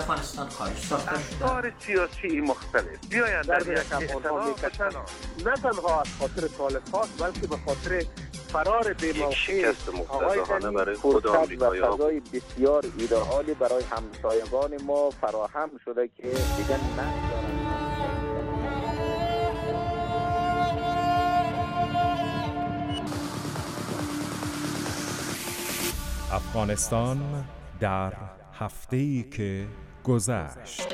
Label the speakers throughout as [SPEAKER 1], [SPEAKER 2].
[SPEAKER 1] افغانستان خارج ساخته شده.
[SPEAKER 2] افکار سیاسی مختلف بیایند در یک افغان میکشن، نه تنها از خاطر طالب هاست بلکه به خاطر فرار بی‌موقع آقای غنی فرصت و فضای بسیار ایدئالی برای همسایگان ما فراهم شده که دیگر ندارند.
[SPEAKER 3] افغانستان در هفته‌ای که گذشت.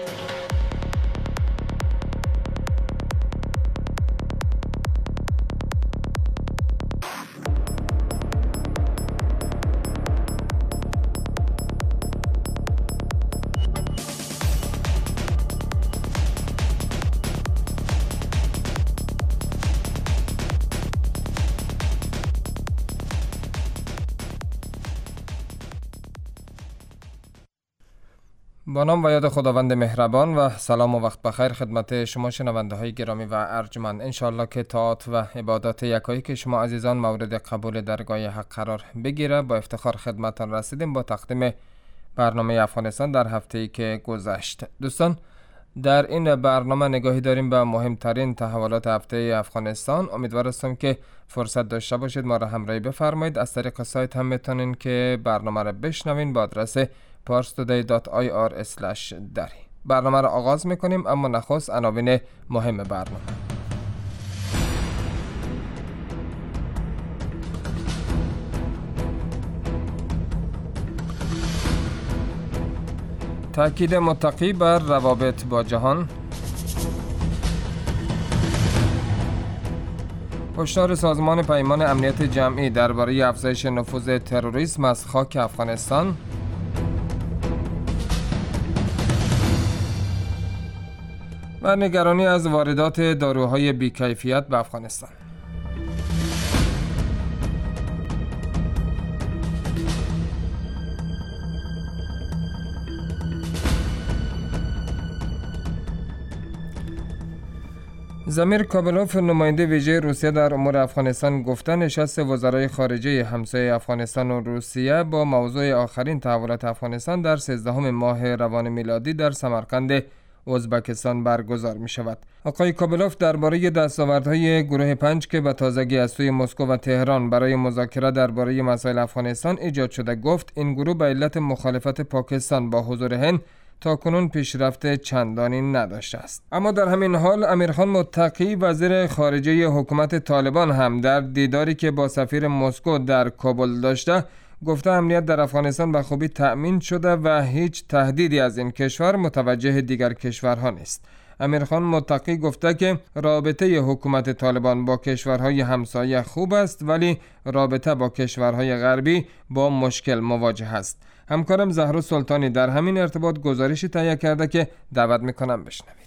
[SPEAKER 4] با نام و یاد خداوند مهربان و سلام و وقت بخیر خدمت شما شنونده های گرامی و ارجمند. انشالله که طاعت و عبادات یکایی که شما عزیزان مورد قبول درگاه حق قرار بگیره. با افتخار خدمتان رسیدیم با تقدیم برنامه افغانستان در هفته‌ای که گذشت. دوستان، در این برنامه نگاهی داریم به مهمترین تحولات هفته افغانستان. امیدوار هستم که فرصت داشته باشید ما را همراهی بفرمایید. از طریق سایت هم میتونین که برنامه را بشنوین با آدرس parstoday.ir/dari. برنامه را آغاز میکنیم، اما نخست عناوین مهم برنامه. تأکید متقی بر روابط با جهان. هشدار سازمان پیمان امنیت جمعی درباره افزایش نفوذ تروریسم از خاک افغانستان. و نگرانی از واردات داروهای بی‌کیفیت به افغانستان. زمیر کابلوف، نماینده ویژه روسیه در امور افغانستان، گفته نشست وزرای خارجه همسایه افغانستان و روسیه با موضوع آخرین تحولات افغانستان در 13 ماه روان میلادی در سمرقند ازبکستان برگزار می شود. آقای کابلوف درباره دستاوردهای گروه 5 که به تازگی از سوی مسکو و تهران برای مذاکره درباره مسائل افغانستان ایجاد شده گفت این گروه به علت مخالفت پاکستان با حضور هند تاکنون پیشرفت چندانی نداشته است. اما در همین حال امیرخان متقی، وزیر خارجه حکومت طالبان، هم در دیداری که با سفیر مسکو در کابل داشته گفته امنیت در افغانستان به خوبی تأمین شده و هیچ تهدیدی از این کشور متوجه دیگر کشورها نیست. امیرخان متقی گفته که رابطه حکومت طالبان با کشورهای همسایه خوب است، ولی رابطه با کشورهای غربی با مشکل مواجه است. همکارم زهرا سلطانی در همین ارتباط گزارشی تهیه کرده که دعوت میکنم بشنوید.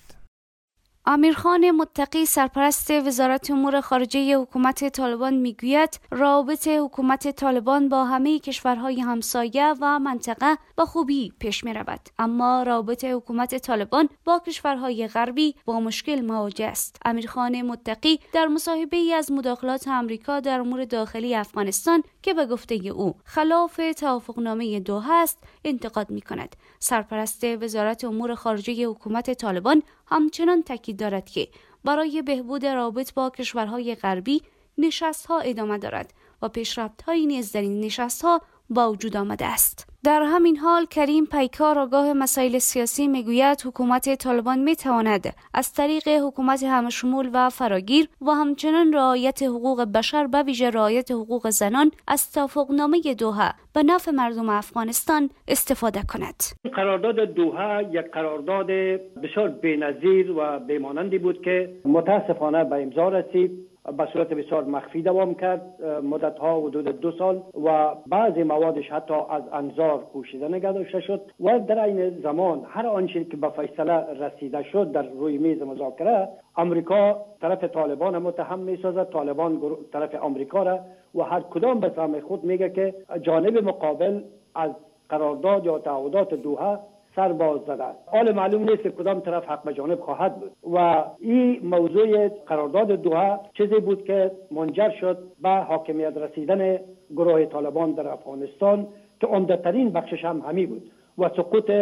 [SPEAKER 5] امیرخان متقی، سرپرست وزارت امور خارجه حکومت طالبان، میگوید روابط حکومت طالبان با همه کشورهای همسایه و منطقه با خوبی پیش می رود، اما روابط حکومت طالبان با کشورهای غربی با مشکل مواجه است. امیرخان متقی در مصاحبه‌ای از مداخلات آمریکا در امور داخلی افغانستان که به گفته او خلاف توافقنامه دوحه است انتقاد می کند. سرپرست وزارت امور خارجه حکومت طالبان همچنان تاکید دارد که برای بهبود روابط با کشورهای غربی نشست‌ها ادامه دارد و پیشرفت‌هایی نیز در این نشست‌ها با وجود آمده است. در همین حال کریم پیکار، آگاه مسائل سیاسی، میگوید حکومت طالبان میتواند از طریق حکومت همشمول و فراگیر و همچنان رعایت حقوق بشر به ویژه رعایت حقوق زنان از توافقنامه دوحه به نفع مردم افغانستان استفاده کند.
[SPEAKER 6] قرارداد دوحه یک قرارداد بسیار بی‌نظیر و بی‌مانندی بود که متاسفانه به امضا رسید. به صورت بسیار مخفی دوام کرد، مدت‌ها حدود 2 سال و بعضی موادش حتی از انظار پوشیده نگه داشته شد و در این زمان هر آنچه که به فیصله رسیده شد در روی میز مذاکره، امریکا طرف طالبان متهم می‌سازد، طالبان طرف امریکا را، و هر کدام به سهم خود میگه که جانب مقابل از قرارداد یا تعهدات دوحه سر باز زده است. حال معلوم نیست که کدام طرف حق به جانب خواهد بود و این موضوع قرارداد دوحه چیزی بود که منجر شد به حاکمیت رسیدن گروه طالبان در افغانستان که عمده‌ترین بخشش هم همی بود و سقوط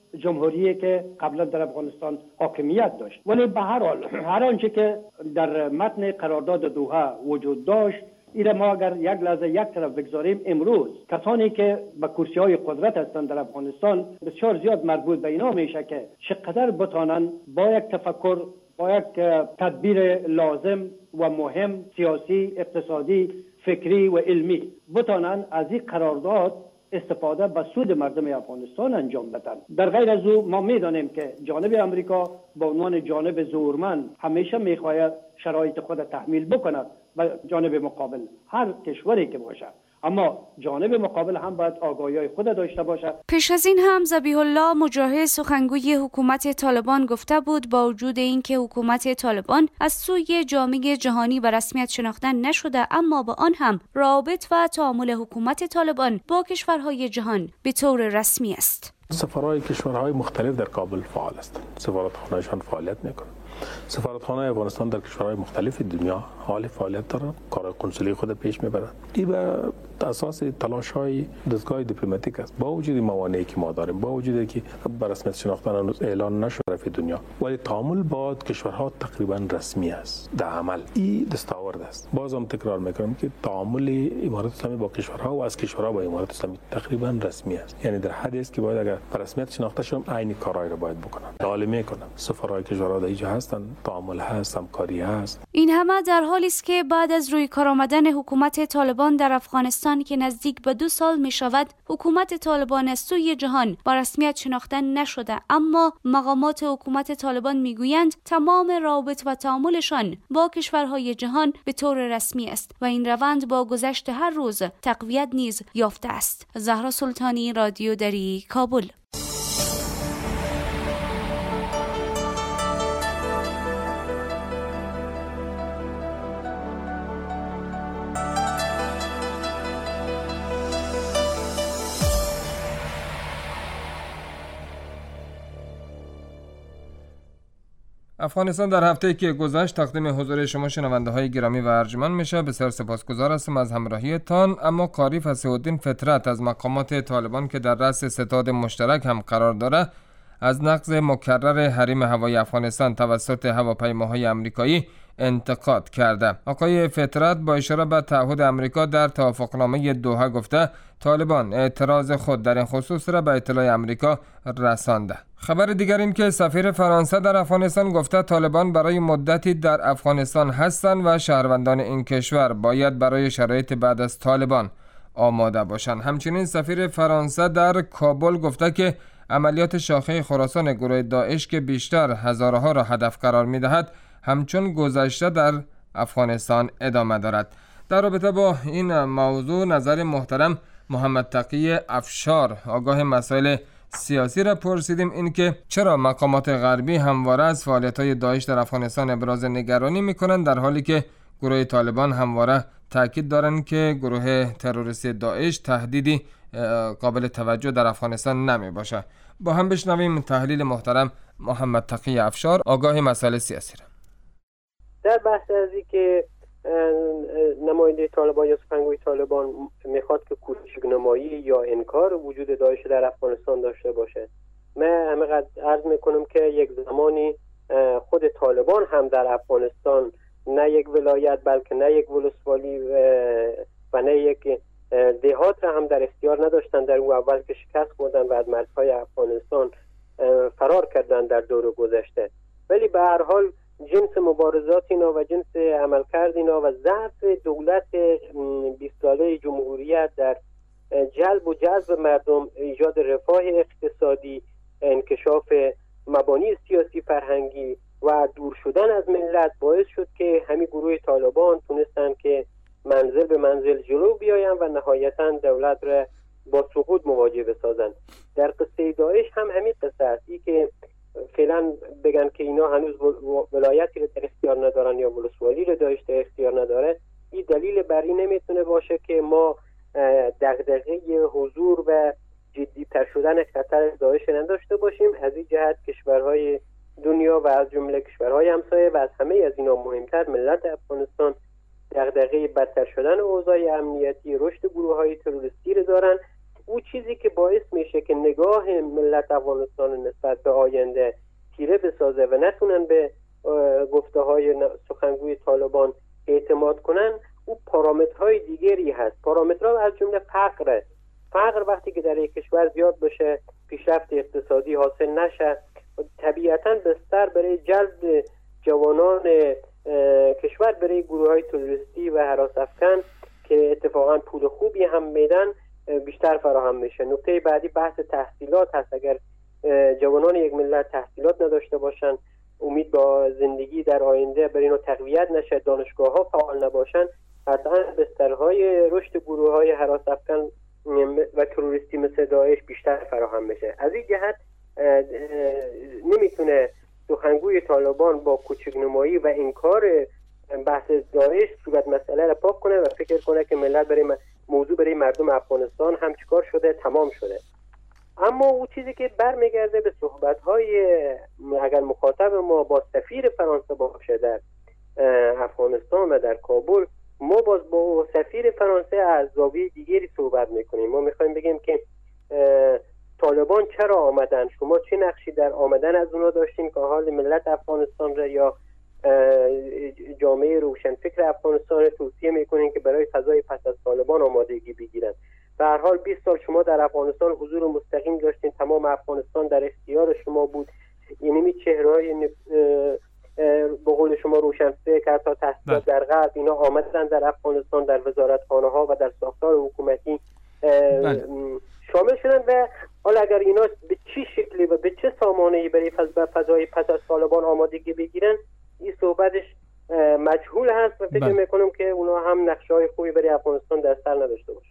[SPEAKER 6] جمهوریه که قبلا در افغانستان حاکمیت داشت. ولی به هر حال هر آنچه که در متن قرارداد دوحه وجود داشت، ایره ما اگر یک لحظه یک طرف بگذاریم، امروز کسانی که به کرسی های قدرت هستند در افغانستان بسیار زیاد مربوط به اینا میشه که چقدر بتانن با یک تفکر، با یک تدبیر لازم و مهم، سیاسی، اقتصادی، فکری و علمی، بتانن از این قرارداد استفاده به سود مردم افغانستان انجام بدن. در غیر از او ما میدانیم که جانب امریکا به عنوان جانب زورمند همیشه میخواهد شرایط خود تحمیل بکند به جانب مقابل، هر کشوری که باشه، اما جانب مقابل هم باید آگاهی خود داشته باشه.
[SPEAKER 5] پیش از این هم ذبیح الله مجاهد سخنگوی حکومت طالبان گفته بود با وجود اینکه حکومت طالبان از سوی جامعه جهانی به رسمیت شناخته نشده، اما با آن هم رابط و تعامل حکومت طالبان با کشورهای جهان به طور رسمی است.
[SPEAKER 1] سفرهای کشورهای مختلف در کابل فعال هستند. سفارتخانه‌شان فعالیت میکنند. سفارتخانه افغانستان در کشورهای مختلف دنیا حال فعالیت دارند، کار قنصلی خود پیش میبرند. این به اساس تلاش‌های دستگاه دیپلماتیک است. با وجود موانعی که ما داریم، با وجودی که به رسمیت شناختن هنوز اعلان نشده در دنیا، ولی تعامل با کشورها تقریبا رسمی است در عمل. این دستاورد است. بازم تکرار میکنم که تعامل امارات اسلامی با کشورها و از کشورها با امارات اسلامی تقریبا رسمی است. یعنی در حدی است که باید اگر به رسمیت شناخته شوم عین کارهای را باید بکنم. عالی میکنم. سفرهای کشورها در اینجا هستند، تعامل هست، همکاری هست.
[SPEAKER 5] این همه در حالی است که بعد از روی کار آمدن حکومت طالبان در افغانستان که نزدیک به 2 سال می شود، حکومت طالبان از سوی جهان با رسمیت شناخته نشده، اما مقامات حکومت طالبان می گویند تمام روابط و تعاملشان با کشورهای جهان به طور رسمی است و این روند با گذشت هر روز تقویت نیز یافته است. زهرا سلطانی، رادیو دری، کابل.
[SPEAKER 4] افغانستان در هفته‌ای که گذشت تقدیم حضور شما شنونده‌های گرامی و ارجمند میشه. بسیار سپاسگزار هستم از همراهیتان. اما قاری فصیح‌الدین فطرت از مقامات طالبان که در رأس ستاد مشترک هم قرار داره، از نقض مکرر حریم هوایی افغانستان توسط هواپیماهای آمریکایی انتقاد کرده. آقای فطرت با اشاره به تعهد آمریکا در توافقنامه دوحه گفته طالبان اعتراض خود در این خصوص را به اطلاع آمریکا رسانده. خبر دیگر این که سفیر فرانسه در افغانستان گفته طالبان برای مدتی در افغانستان هستند و شهروندان این کشور باید برای شرایط بعد از طالبان آماده باشند. همچنین سفیر فرانسه در کابل گفته که عملیات شاخه خراسان گروه داعش که بیشتر هزارها را هدف قرار می‌دهد همچون گذشته در افغانستان ادامه دارد. در رابطه با این موضوع نظر محترم محمد تقی افشار آگاه مسائل سیاسی را پرسیدیم، این که چرا مقامات غربی همواره از فعالیت‌های داعش در افغانستان ابراز نگرانی می‌کنند در حالی که گروه طالبان همواره تاکید دارند که گروه تروریستی داعش تهدیدی قابل توجه در افغانستان نمی باشه. با هم بشنویم تحلیل محترم محمد تقی افشار آگاه مسائل سیاسی را.
[SPEAKER 7] در بحث از این که نماینده طالبان یا سخنگوی طالبان میخواد که کوچک‌نمایی یا انکار وجود داعش در افغانستان داشته باشه، من همینقدر عرض میکنم که یک زمانی خود طالبان هم در افغانستان نه یک ولایت بلکه نه یک ولسوالی و نه یک دهات را هم در اختیار نداشتن. در اون اول که شکست خوردن و از مرزهای افغانستان فرار کردن در دور گذشته، ولی به هر حال جنس مبارزات اینا و جنس عملکرد اینا و ضعف دولت 20 ساله جمهوریت در جلب و جذب مردم، ایجاد رفاه اقتصادی، انکشاف مبانی سیاسی فرهنگی و دور شدن از ملت باعث شد که همین گروه طالبان تونستن که منزل به منزل جلو بیاین و نهایتاً دولت را با سقوط مواجه بسازن. در قصه داعش هم همین قصه است، ای که فعلا بگن که اینا هنوز ولایتی رو در اختیار ندارن یا ولسوالی رو داعش در اختیار نداره، این دلیل بر این نمیتونه باشه که ما دغدغه حضور و جدی‌تر شدن خطر داعش نداشته باشیم. از این جهت کشورهای دنیا و از جمله کشورهای همسایه و از همه از اینا مهمتر ملت افغانستان دغدغه بدتر شدن اوضاع امنیتی، رشد گروه‌های تروریستی رو دارن او چیزی که باعث میشه که نگاه ملت افغانستان نسبت به آینده تیره بسازه و نتونن به گفته های سخنگوی طالبان اعتماد کنن، او پارامترهای دیگری هست. پارامترها از جمله فقر وقتی که در یک کشور زیاد بشه، پیشرفت اقتصادی حاصل نشه، طبیعتاً بستر برای جلب جوانان کشور برای گروه‌های تروریستی و هراس افکن که اتفاقاً پول خوبی هم میدن بیشتر فراهم میشه. نکته بعدی بحث تحصیلات هست. اگر جوانان یک ملت تحصیلات نداشته باشن، امید با زندگی در آینده برای اینو تقویت نشه، دانشگاه‌ها فعال نباشن، قطعاً بسترهای رشد گروه‌های هراس افکن و تروریستی مثل داعش بیشتر فراهم میشه. از این جهت نمیتونه سخنگوی طالبان با کوچک‌نمایی و انکار بحث داعش صورت مسئله را پاک کنه و فکر کنه که ملت موضوع برای مردم افغانستان هم چیکار شده، تمام شده. اما او چیزی که برمیگرده به صحبت‌های اگر مخاطب ما با سفیر فرانسه باشه در افغانستان و در کابل، ما باز با سفیر فرانسه از زاویه دیگری صحبت میکنیم. ما میخوایم بگیم که طالبان چرا آمدن، شما چه نقشی در آمدن از اونا داشتین که حال ملت افغانستان را یا جامعه روشنفکر افغانستان را توصیه میکنین که برای فضای پس از طالبان آمادگی بگیرن. به هر حال 20 سال شما در افغانستان حضور مستقیم داشتین، تمام افغانستان در اختیار شما بود. یعنی چهره‌های به قول شما روشنفکر حتی تحصیلات در غرب اینا آمدن در افغانستان در وزارتخانه ها و در ساختار حکومتی شامل شدن و حالا اگر اینا به چه شکلی و به چه سامانه‌ای برای فضای پس از طالبان آمادگی بگیرن، این صحبتش مجهول هست و فکر میکنم که اونا هم نقشه‌های خوبی برای افغانستان در سر نداشته باشه.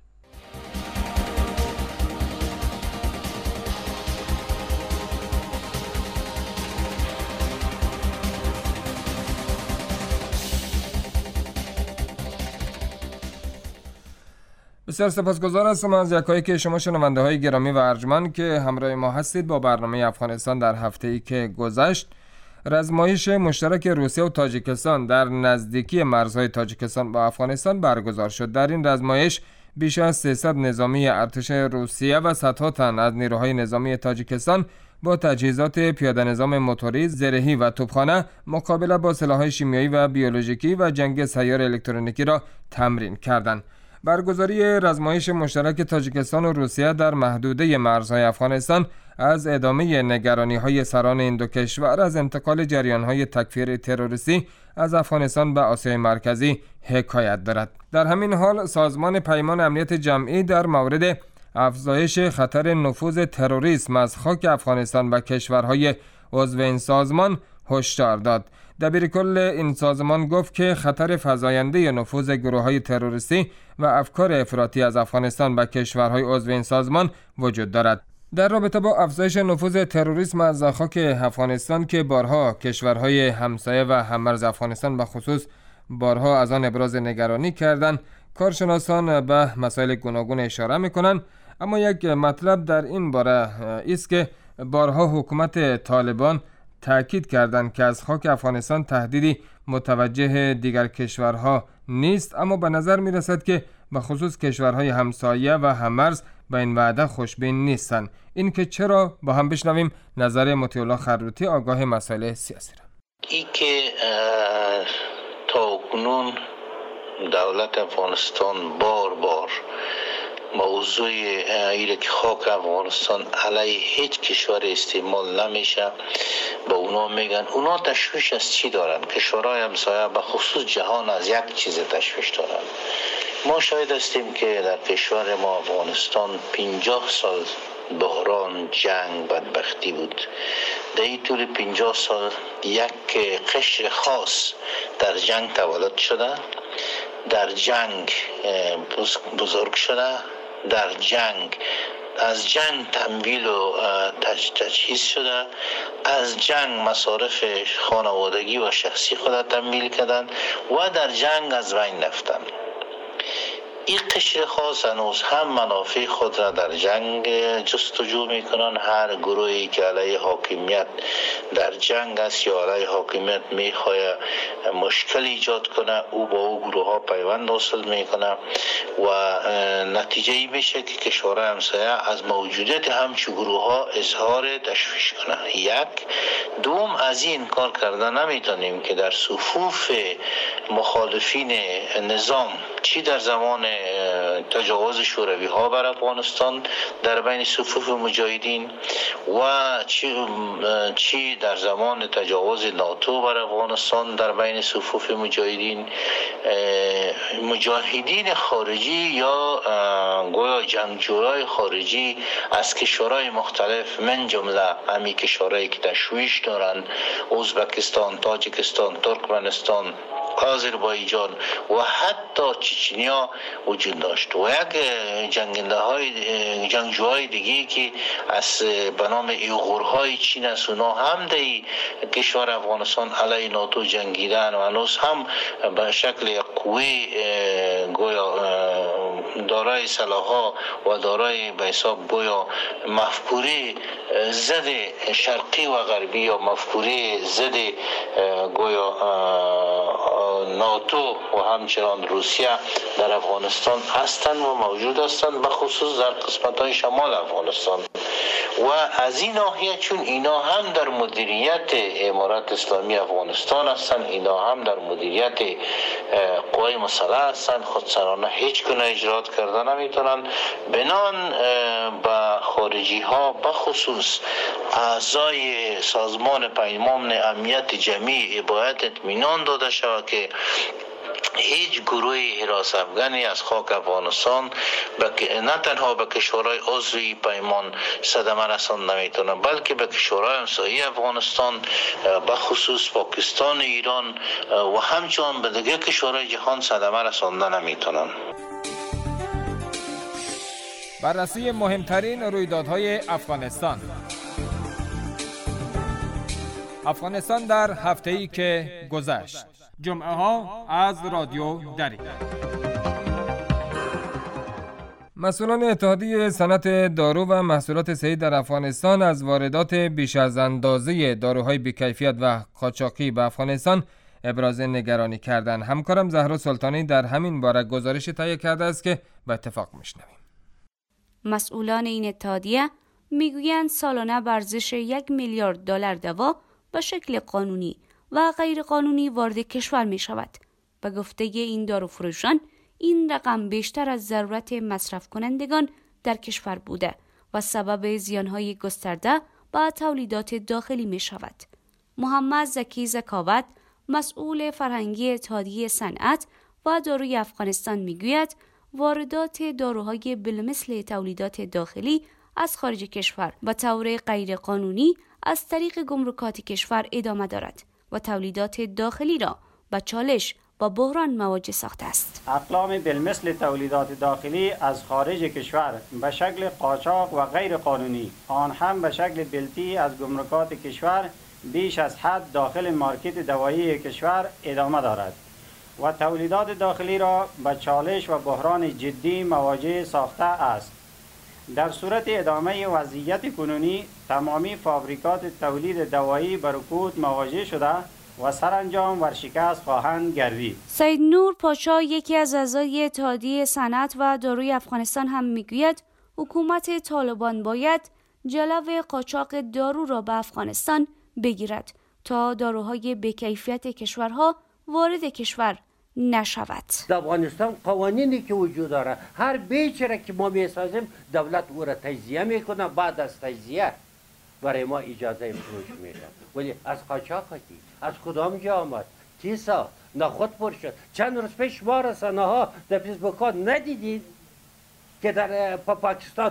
[SPEAKER 4] بسیار سپاسگزار هستم از یکایک شما شنونده های گرامی و ارجمند که همراه ما هستید با برنامه افغانستان در هفته‌ای که گذشت. رزمایش مشترک روسیه و تاجیکستان در نزدیکی مرزهای تاجیکستان با افغانستان برگزار شد. در این رزمایش بیش از 300 نظامی ارتش روسیه و صدها تن از نیروهای نظامی تاجیکستان با تجهیزات پیاده نظام موتوری، زرهی و توپخانه مقابله با سلاح‌های شیمیایی و بیولوژیکی و جنگ سیار الکترونیکی را تمرین کردند. برگزاری رزمایش مشترک تاجیکستان و روسیه در محدوده مرزهای افغانستان از ادامه نگرانی‌های سران این دو کشور از انتقال جریان‌های تکفیر تروریستی از افغانستان به آسیای مرکزی حکایت دارد. در همین حال سازمان پیمان امنیت جمعی در مورد افزایش خطر نفوذ تروریسم از خاک افغانستان و کشورهای عضو این سازمان هشدار داد. دبیرکل این سازمان گفت که خطر فزاینده نفوذ گروه‌های تروریستی و افکار افراطی از افغانستان و کشورهای عضو این سازمان وجود دارد. در رابطه با افزایش نفوذ تروریسم از خاک افغانستان که بارها کشورهای همسایه و هممرز افغانستان به خصوص بارها از آن ابراز نگرانی کردند، کارشناسان به مسائل گوناگون اشاره می‌کنند. اما یک مطلب در این باره است که بارها حکومت طالبان تأکید کردند که از خاک افغانستان تهدیدی متوجه دیگر کشورها نیست، اما به نظر می رسد که به خصوص کشورهای همسایه و هممرز به این وعده خوشبین نیستند. این که چرا، با هم بشنویم نظر مطیع الله خروتی آگاه مسائل سیاسی را.
[SPEAKER 8] این که تا کنون دولت افغانستان بار موضوع ایره که خاک افغانستان علیه هیچ کشور استعمال نمیشه، با اونا میگن اونا تشویش از چی دارن؟ کشورهای همسایه به خصوص جهان از یک چیز تشویش دارن. ما شاهد هستیم که در کشور ما افغانستان 50 سال بحران، جنگ، بدبختی بود. در این طول 50 سال یک قشر خاص در جنگ تولد شده، در جنگ بزرگ شده، در جنگ از جنگ تمویل و تجهیز شده، از جنگ مصارف خانوادگی و شخصی خود تمویل کردن و در جنگ از بین رفتن. این قشر خاص هنوز هم منافع خود را در جنگ جستجو میکنن. هر گروهی که علیه حاکمیت در جنگ است یا علیه حاکمیت میخواد مشکل ایجاد کنه، او با او گروه ها پیوند حاصل میکنه و نتیجه ای میشه که کشورهای همسایه از موجودیت همچو گروه ها اظهار تشویش کنه. یک دوم، از این کار کرده نمیتونیم که در صفوف مخالفین نظام، چی در زمان تجاوز شوروی ها بر افغانستان در بین صفوف مجاهدین و چی در زمان تجاوز ناتو بر افغانستان در بین صفوف مجاهدین، مجاهدین خارجی یا گویا جنگجوهای خارجی از کشورهای مختلف من جمله همین کشورهایی که تشویش دارن، ازبکستان، تاجیکستان، ترکمنستان، آذربایجان و حتی چچنیا وجود داشت. و یک جنگجوهای دیگه که از به نام ایغورهای چین است، اونا هم در کشور افغانستان علیه ناتو جنگیدن و هنوز هم به شکل قوه گویا دارای سلاح‌ها و دارای به حساب گویا مفکوره ضد شرقی و غربی یا مفکوره ضد گویا ناتو و همچنان روسیه در افغانستان هستند و موجود هستند، به خصوص در قسمت‌های شمال افغانستان. و از این ناحیه چون اینا هم در مدیریت امارات اسلامی افغانستان هستند، اینا هم در مدیریت قوای مسلح هستند، خودسرانه هیچ گونه اجرات کرده نمیتونن. بنان به خارجی ها به خصوص اعضای سازمان پیمان امنیت جمعی باید اطمینان داده شود که هیچ گروه حراس افغانی از خاک افغانستان نه تنها به کشورهای عضوی پیمان صدمه رساند نمیتونه، بلکه به کشورهای همسایه افغانستان به خصوص پاکستان، ایران و همچنان به دیگر کشورهای جهان صدمه رسانده نمیتونن.
[SPEAKER 4] بررسی مهمترین رویدادهای افغانستان. افغانستان در هفته‌ای که گذشت. جمعه ها از رادیو دری. مسئولان اتحادیه صنعت دارو و محصولات صحی در افغانستان از واردات بیش از اندازه داروهای بی‌کیفیت و قاچاقی به افغانستان ابراز نگرانی کردند. همکارم زهرا سلطانی در همین باره گزارش تهیه کرده است که به اتفاق میشنویم.
[SPEAKER 5] مسئولان این اتحادیه میگویند سالانه به ارزش 1 میلیارد دلار دوا به شکل قانونی و غیر قانونی وارد کشور می شود. به گفته این داروفروشان، این رقم بیشتر از ضرورت مصرف کنندگان در کشور بوده و سبب زیانهای گسترده به تولیدات داخلی می شود. محمد زکی زکاوت، مسئول فرهنگی اتحادیه صنعت و داروی افغانستان می گوید واردات داروهای بالمثل تولیدات داخلی از خارج کشور به طور غیر قانونی از طریق گمرکات کشور ادامه دارد و تولیدات داخلی را به چالش و بحران مواجه ساخته است.
[SPEAKER 6] اقلام بالمثل تولیدات داخلی از خارج کشور به شکل قاچاق و غیر قانونی، آن هم به شکل بلتی از گمرکات کشور بیش از حد داخل مارکت دوایی کشور ادامه دارد و تولیدات داخلی را به چالش و بحران جدی مواجه ساخته است. در صورت ادامه وضعیت کنونی تمامی فابریکات تولید دوایی به رکود مواجه شده و سرانجام ورشکست خواهند گردید.
[SPEAKER 5] سید نور پاشا، یکی از اعضای اتحادیه صنعت و داروی افغانستان هم میگوید حکومت طالبان باید جلو قاچاق دارو را به افغانستان بگیرد تا داروهای بی‌کیفیت کشورها وارد کشور نشود.
[SPEAKER 9] در افغانستان قوانینی که وجود داره، هر بیچی را که ما میسازیم دولت او را تجزیه میکنه، بعد از تجزیه برای ما اجازه فروش میده. ولی از قاچاق کی؟ از کدام جا آمد؟ تیسا نخود پر شد. چند روز پیش ما رسانه ها در فیسبوک ها ندیدید که در پاکستان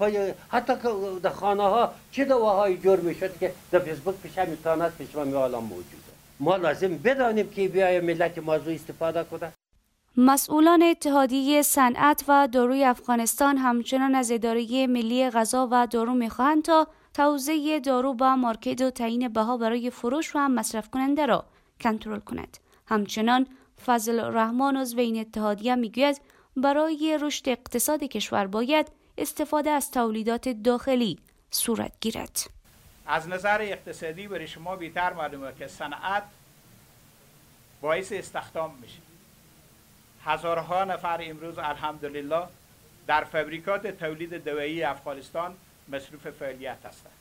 [SPEAKER 9] حتی در خانه ها چه دواهایی جور میشد که در فیسبوک پیش میتواند پیش ما میالان موجوده. ما لازم بدانیم که بیای ملت موضوع استفاده کنه.
[SPEAKER 5] مسئولان اتحادیه صنعت و داروی افغانستان همچنان از اداره ملی غذا و دارو میخواهند تا توزیع دارو به مارکت و تعیین بها برای فروش و مصرف کننده را کنترل کند. همچنان فضل الرحمن عضو این اتحادیه میگوید برای رشد اقتصاد کشور باید استفاده از تولیدات داخلی صورت گیرد.
[SPEAKER 10] از نظر اقتصادی برای شما بیشتر معلومه که صنعت باعث استخدام میشه. هزارها نفر امروز الحمدلله در فابریکات تولید دوایی افغانستان مصروف فعالیت هستند.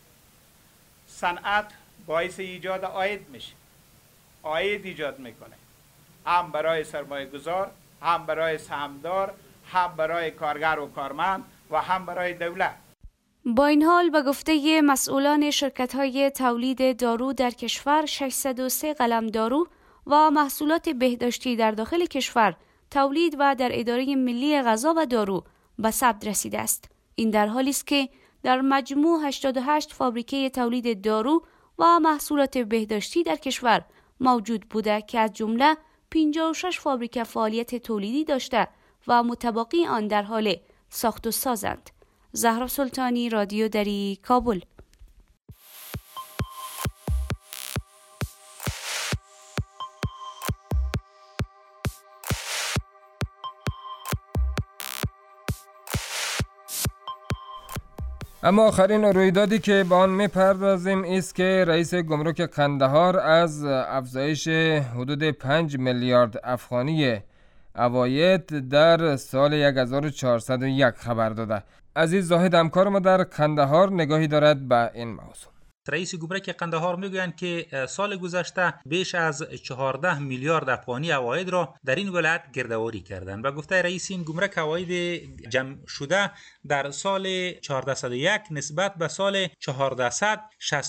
[SPEAKER 10] صنعت باعث ایجاد عاید میشه. عاید ایجاد میکنه. هم برای سرمایه گذار، هم برای سهامدار، هم برای کارگر و کارمند و هم برای دولت.
[SPEAKER 5] با این حال به گفته مسئولان شرکت‌های تولید دارو در کشور 603 قلم دارو و محصولات بهداشتی در داخل کشور تولید و در اداره ملی غذا و دارو به ثبت رسیده است. این در حالی است که در مجموع 88 فابریکه تولید دارو و محصولات بهداشتی در کشور موجود بوده که از جمله 56 فابریکه فعالیت تولیدی داشته و متباقی آن در حال ساخت و سازند. زهرا سلطانی، رادیو دری، کابل.
[SPEAKER 4] اما آخرین رویدادی که به آن میپردازیم است که رئیس گمرک قندهار از افزایش حدود 5 میلیارد افغانی عواید در سال 1401 خبر داده. عزیز زاهد همکار ما در قندهار نگاهی دارد به این موضوع.
[SPEAKER 11] رئیس گمرک قندهار میگویند که سال گذشته بیش از 14 میلیارد افغانی عواید را در این ولایت گردآوری کردند و گفته رئیس این گمرک عواید جمع شده در سال 1401 نسبت به سال 1400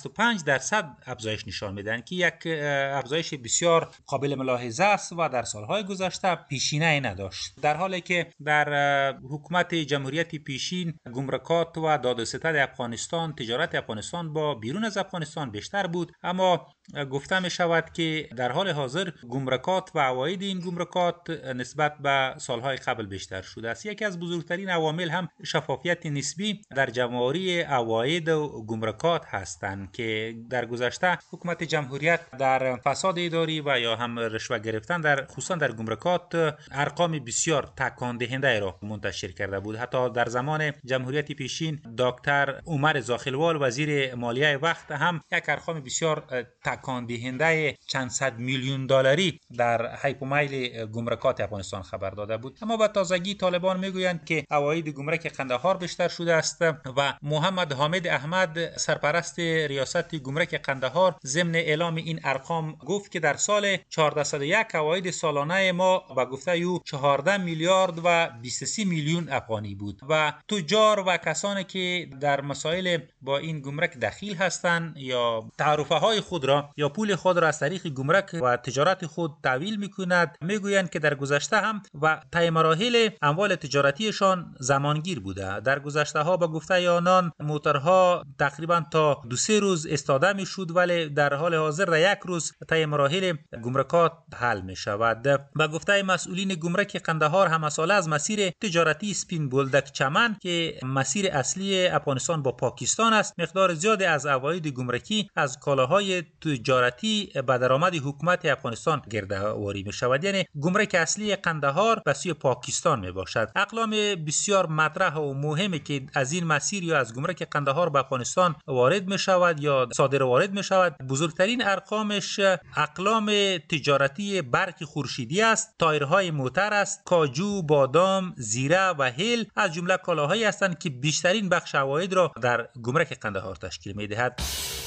[SPEAKER 11] 65% افزایش نشان میدن که یک افزایش بسیار قابل ملاحظه است و در سالهای گذشته پیشینه‌ای نداشت، در حالی که در حکومت جمهوریت پیشین گمرکات و داد و ستد افغانستان، تجارت افغانستان با بیرون از افغانستان بیشتر بود. اما گفته می شود که در حال حاضر گمرکات و عواید این گمرکات نسبت به سالهای قبل بیشتر شده است. یکی از بزرگترین عوامل هم شفافیت نسبی در جمع‌آوری عواید و گمرکات هستند که در گذشته حکومت جمهوریت در فساد اداری و یا هم رشوه گرفتن در خصوصا در گمرکات ارقام بسیار تکان دهنده را منتشر کرده بود. حتی در زمان جمهوریت پیشین دکتر عمر زاخلوال وزیر مالیه وقت هم یک ارقام بسیار تکان دهنده چند صد میلیون دلاری در حیف و میل گمرکات افغانستان خبر داده بود. اما به تازگی طالبان میگویند که عواید گمرک قندهار بیشتر شده است و محمد حامد احمد سرپرست ریاست گمرک قندهار ضمن اعلام این ارقام گفت که در سال 1401 عواید سالانه ما به گفته او 14 میلیارد و 23 میلیون افغانی بود و تجار و کسانی که در مسائل با این گمرک دخیل هستند یا تعرفه های خود را یا پول خود را از طریق گمرک و تجارت خود تحویل می‌کنند میگویند که در گذشته هم و طی مراحل اموال تجارتیشان زمانگیر بوده. در گذشته ها به گفته آنان موترها تقریبا تا 2-3 روز استاده میشد ولی در حال حاضر در یک روز طی مراحل گمرکات حل می شود. به گفته مسئولین گمرک قندهار هم مسئله از مسیر تجارتی سپین بولدک چمن که مسیر اصلی افغانستان با پاکستان است مقدار زیادی از عواید گمرکی از کالاهای تجارتی به درآمد حکومت افغانستان گردآوری می شود. یعنی گمرک اصلی قندهار به سوی پاکستان می باشد. اقلام بسیار مطرح و مهمی که از این مسیر یا از گمرک قندهار به افغانستان وارد می شود یا صادر وارد می شود بزرگترین ارقامش اقلام تجارتی برق خورشیدی است، تایرهای موتر است، کاجو، بادام، زیره و هل از جمله کالاهایی هستند که بیشترین بخش عواید را در گمرک قندهار تشکیل می دهد.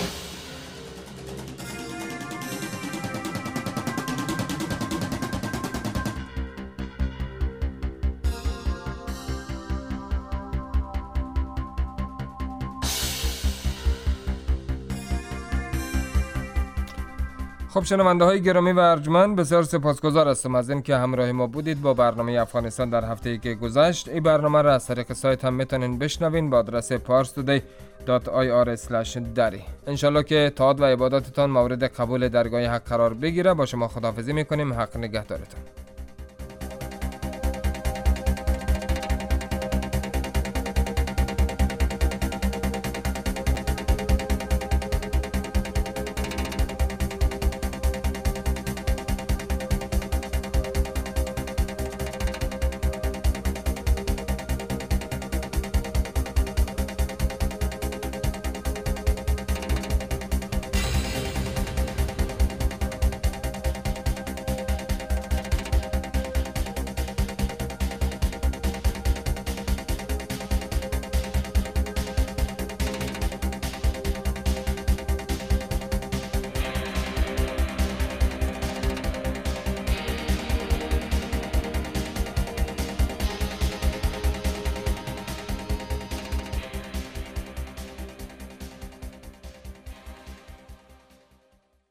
[SPEAKER 4] خب شنونده های گرامی و ارجمند، بسیار سپاسگزار هستم از این که همراه ما بودید با برنامه افغانستان در هفته‌ای که گذشت. این برنامه را از طریق سایت هم میتونین بشنوین با آدرس parstoday.ir/dari. انشالله که طاعت و عباداتتان مورد قبول درگاه حق قرار بگیره. با شما خداحافظی میکنیم. حق نگهدارتان.